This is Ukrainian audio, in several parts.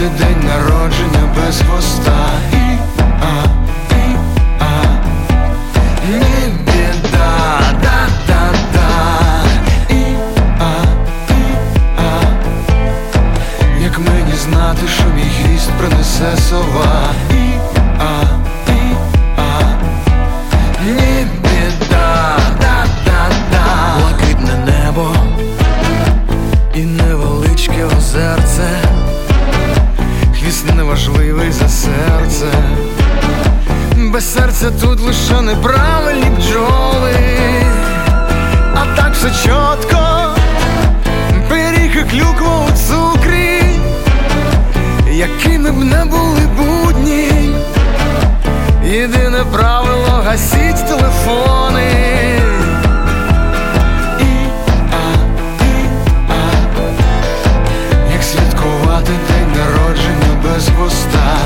день народження без хвоста. Не біда, да-да-да. Як мені знати, що мій хвіст принесе сова. Не біда, да-да-да. Блакитне небо і невеличке озерце, хвіст неважливий за серце. Без серця тут лише неправильні бджоли. А так все чітко, пиріг і клюква у цукрі. Якими б не були будні, єдине правило — гасіть телефони. Як святкувати день народження без хвоста.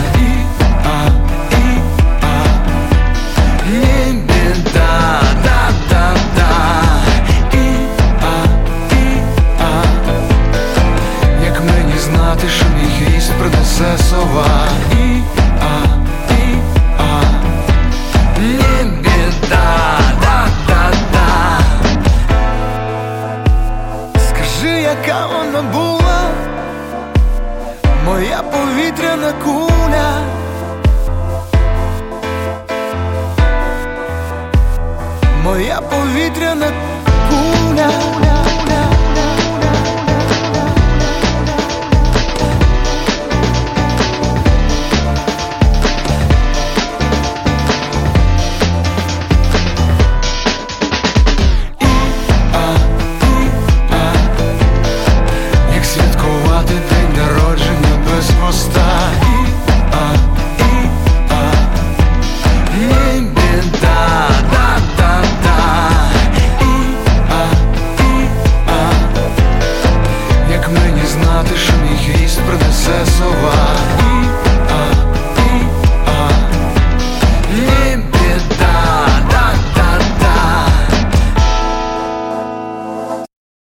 Не біда, да-да-да. Як мені знати, що мій хвіст принесе сова. Не біда, да-да-да. Скажи, яка вона була, моя повітряна куля. Моя повітряна куля.